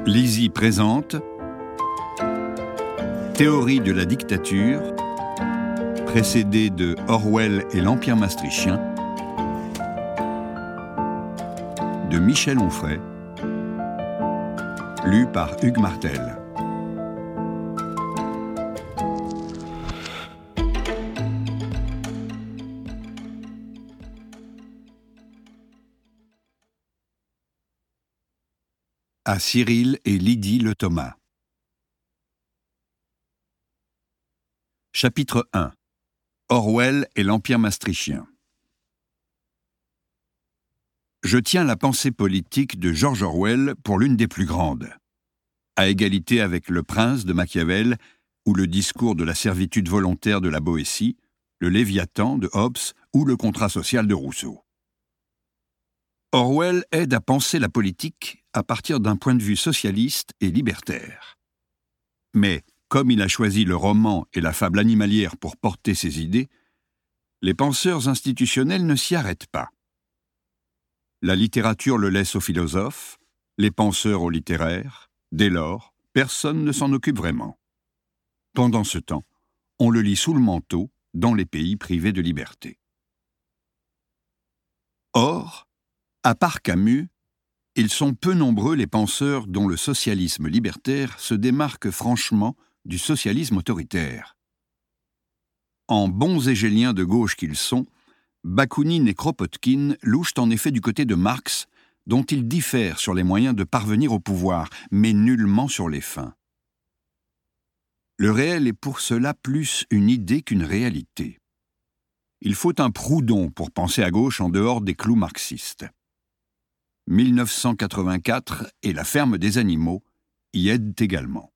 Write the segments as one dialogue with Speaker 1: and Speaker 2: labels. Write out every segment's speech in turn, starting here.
Speaker 1: Lizzie présente Théorie de la dictature, précédée de Orwell et l'Empire maastrichtien, de Michel Onfray, lu par Hugues Martel. À Cyril et Lydie Le Thomas. Chapitre 1. Orwell et l'Empire maastrichtien. Je tiens la pensée politique de George Orwell pour l'une des plus grandes, à égalité avec Le Prince de Machiavel ou le discours de la servitude volontaire de la Boétie, le Léviathan de Hobbes ou le contrat social de Rousseau. Orwell aide à penser la politique à partir d'un point de vue socialiste et libertaire. Mais, comme il a choisi le roman et la fable animalière pour porter ses idées, les penseurs institutionnels ne s'y arrêtent pas. La littérature le laisse aux philosophes, les penseurs aux littéraires. Dès lors, personne ne s'en occupe vraiment. Pendant ce temps, on le lit sous le manteau dans les pays privés de liberté. Or, à part Camus, ils sont peu nombreux les penseurs dont le socialisme libertaire se démarque franchement du socialisme autoritaire. En bons hégéliens de gauche qu'ils sont, Bakounine et Kropotkin louchent en effet du côté de Marx, dont ils diffèrent sur les moyens de parvenir au pouvoir, mais nullement sur les fins. Le réel est pour cela plus une idée qu'une réalité. Il faut un Proudhon pour penser à gauche en dehors des clous marxistes. 1984 et La ferme des animaux y aident également.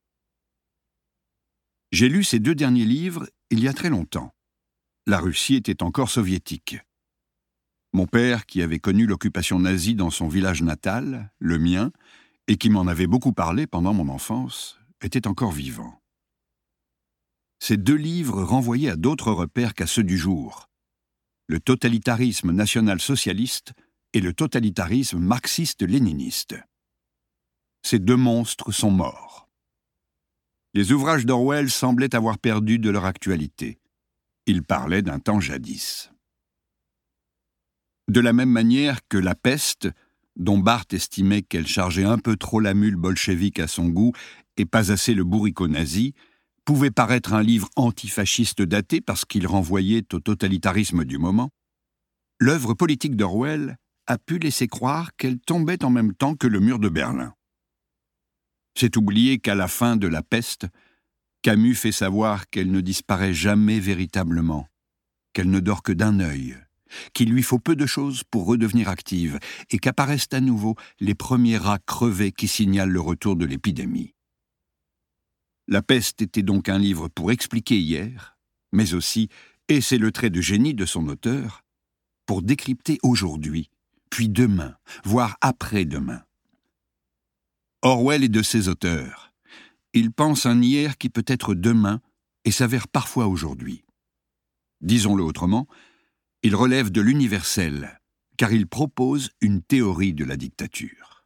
Speaker 1: J'ai lu ces deux derniers livres il y a très longtemps. La Russie était encore soviétique. Mon père, qui avait connu l'occupation nazie dans son village natal, le mien, et qui m'en avait beaucoup parlé pendant mon enfance, était encore vivant. Ces deux livres renvoyaient à d'autres repères qu'à ceux du jour. Le totalitarisme national-socialiste et le totalitarisme marxiste-léniniste. Ces deux monstres sont morts. Les ouvrages d'Orwell semblaient avoir perdu de leur actualité. Ils parlaient d'un temps jadis. De la même manière que La peste, dont Barthes estimait qu'elle chargeait un peu trop la mule bolchevique à son goût et pas assez le bourricot nazi, pouvait paraître un livre antifasciste daté parce qu'il renvoyait au totalitarisme du moment, l'œuvre politique d'Orwell a pu laisser croire qu'elle tombait en même temps que le mur de Berlin. C'est oublier qu'à la fin de La peste, Camus fait savoir qu'elle ne disparaît jamais véritablement, qu'elle ne dort que d'un œil, qu'il lui faut peu de choses pour redevenir active et qu'apparaissent à nouveau les premiers rats crevés qui signalent le retour de l'épidémie. La peste était donc un livre pour expliquer hier, mais aussi, et c'est le trait de génie de son auteur, pour décrypter aujourd'hui, puis demain, voire après-demain. Orwell est de ces auteurs. Il pense un hier qui peut être demain et s'avère parfois aujourd'hui. Disons-le autrement, il relève de l'universel, car il propose une théorie de la dictature.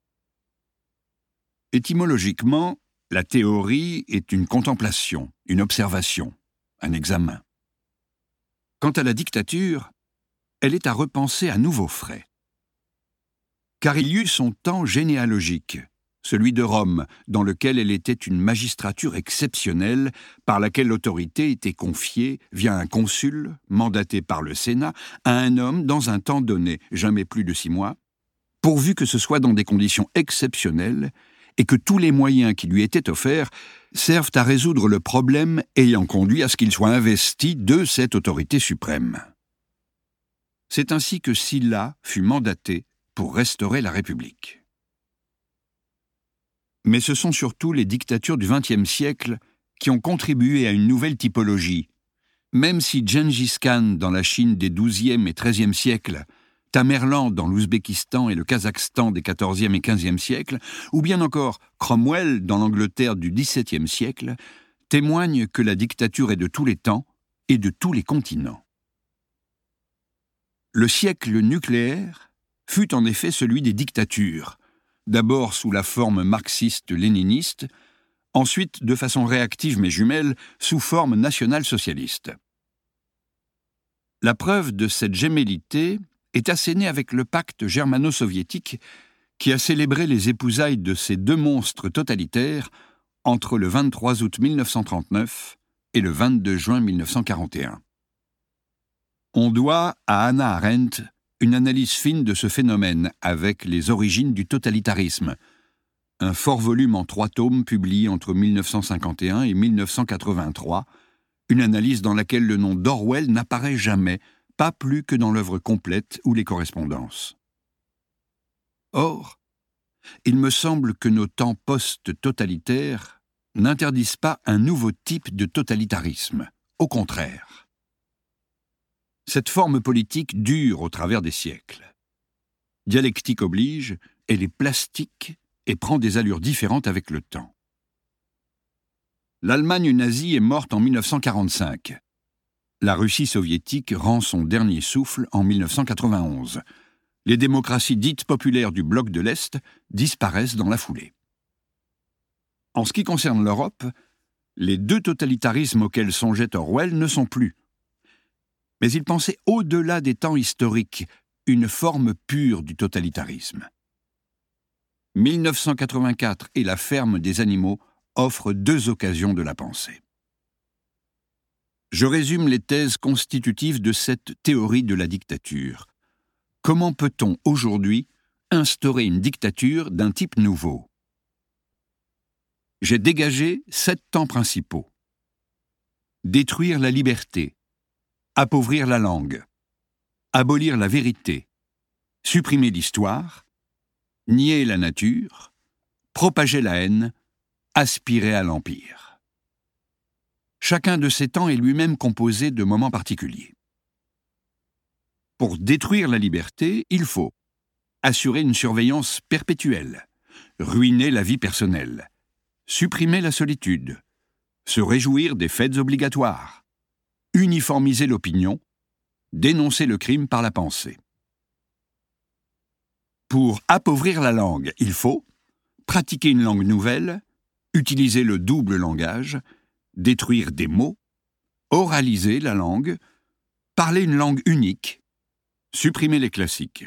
Speaker 1: Étymologiquement, la théorie est une contemplation, une observation, un examen. Quant à la dictature, elle est à repenser à nouveau frais. Car il y eut son temps généalogique, celui de Rome, dans lequel elle était une magistrature exceptionnelle, par laquelle l'autorité était confiée, via un consul, mandaté par le Sénat, à un homme dans un temps donné, jamais plus de 6 mois, pourvu que ce soit dans des conditions exceptionnelles, et que tous les moyens qui lui étaient offerts servent à résoudre le problème ayant conduit à ce qu'il soit investi de cette autorité suprême. C'est ainsi que Sylla fut mandaté pour restaurer la République. Mais ce sont surtout les dictatures du XXe siècle qui ont contribué à une nouvelle typologie, même si Gengis Khan dans la Chine des XIIe et XIIIe siècles, Tamerlan dans l'Ouzbékistan et le Kazakhstan des XIVe et XVe siècles, ou bien encore Cromwell dans l'Angleterre du XVIIe siècle, témoignent que la dictature est de tous les temps et de tous les continents. Le siècle nucléaire fut en effet celui des dictatures, d'abord sous la forme marxiste-léniniste, ensuite de façon réactive mais jumelle, sous forme nationale-socialiste. La preuve de cette gémellité est assénée avec le pacte germano-soviétique qui a célébré les épousailles de ces deux monstres totalitaires entre le 23 août 1939 et le 22 juin 1941. On doit à Hannah Arendt une analyse fine de ce phénomène avec les origines du totalitarisme, un fort volume en 3 tomes publié entre 1951 et 1983, une analyse dans laquelle le nom d'Orwell n'apparaît jamais, pas plus que dans l'œuvre complète ou les correspondances. Or, il me semble que nos temps post-totalitaires n'interdisent pas un nouveau type de totalitarisme, au contraire. Cette forme politique dure au travers des siècles. Dialectique oblige, elle est plastique et prend des allures différentes avec le temps. L'Allemagne nazie est morte en 1945. La Russie soviétique rend son dernier souffle en 1991. Les démocraties dites populaires du bloc de l'Est disparaissent dans la foulée. En ce qui concerne l'Europe, les 2 totalitarismes auxquels songeait Orwell ne sont plus. Mais il pensait au-delà des temps historiques, une forme pure du totalitarisme. 1984 et la ferme des animaux offrent 2 occasions de la penser. Je résume les thèses constitutives de cette théorie de la dictature. Comment peut-on aujourd'hui instaurer une dictature d'un type nouveau ? J'ai dégagé 7 temps principaux. Détruire la liberté, appauvrir la langue, abolir la vérité, supprimer l'histoire, nier la nature, propager la haine, aspirer à l'empire. Chacun de ces temps est lui-même composé de moments particuliers. Pour détruire la liberté, il faut assurer une surveillance perpétuelle, ruiner la vie personnelle, supprimer la solitude, se réjouir des fêtes obligatoires, uniformiser l'opinion, dénoncer le crime par la pensée. Pour appauvrir la langue, il faut pratiquer une langue nouvelle, utiliser le double langage, détruire des mots, oraliser la langue, parler une langue unique, supprimer les classiques.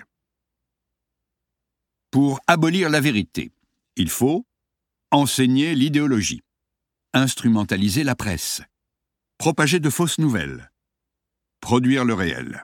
Speaker 1: Pour abolir la vérité, il faut enseigner l'idéologie, instrumentaliser la presse, propager de fausses nouvelles, produire le réel.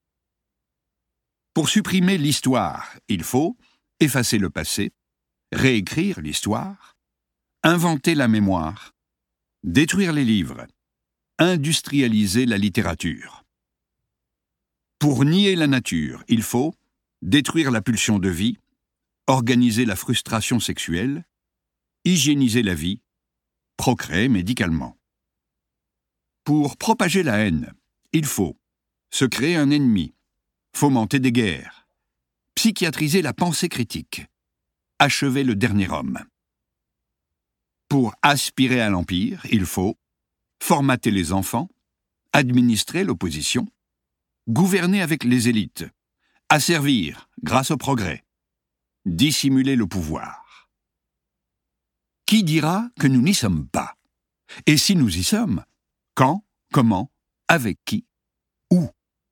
Speaker 1: Pour supprimer l'histoire, il faut effacer le passé, réécrire l'histoire, inventer la mémoire, détruire les livres, industrialiser la littérature. Pour nier la nature, il faut détruire la pulsion de vie, organiser la frustration sexuelle, hygiéniser la vie, procréer médicalement. Pour propager la haine, il faut se créer un ennemi, fomenter des guerres, psychiatriser la pensée critique, achever le dernier homme. Pour aspirer à l'empire, il faut formater les enfants, administrer l'opposition, gouverner avec les élites, asservir grâce au progrès, dissimuler le pouvoir. Qui dira que nous n'y sommes pas ? Et si nous y sommes, quand, comment, avec qui, où ?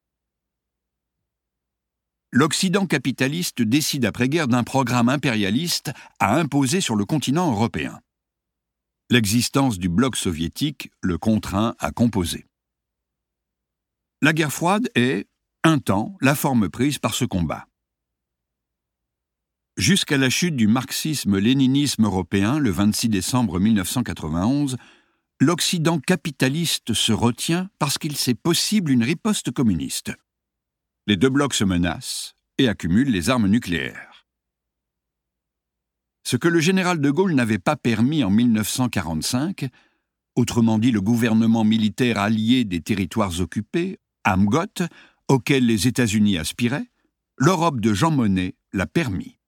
Speaker 1: L'Occident capitaliste décide après-guerre d'un programme impérialiste à imposer sur le continent européen. L'existence du bloc soviétique le contraint à composer. La guerre froide est, un temps, la forme prise par ce combat. Jusqu'à la chute du marxisme-léninisme européen le 26 décembre 1991, l'Occident capitaliste se retient parce qu'il sait possible une riposte communiste. Les 2 blocs se menacent et accumulent les armes nucléaires. Ce que le général de Gaulle n'avait pas permis en 1945, autrement dit le gouvernement militaire allié des territoires occupés, AMGOT, auquel les États-Unis aspiraient, l'Europe de Jean Monnet l'a permis.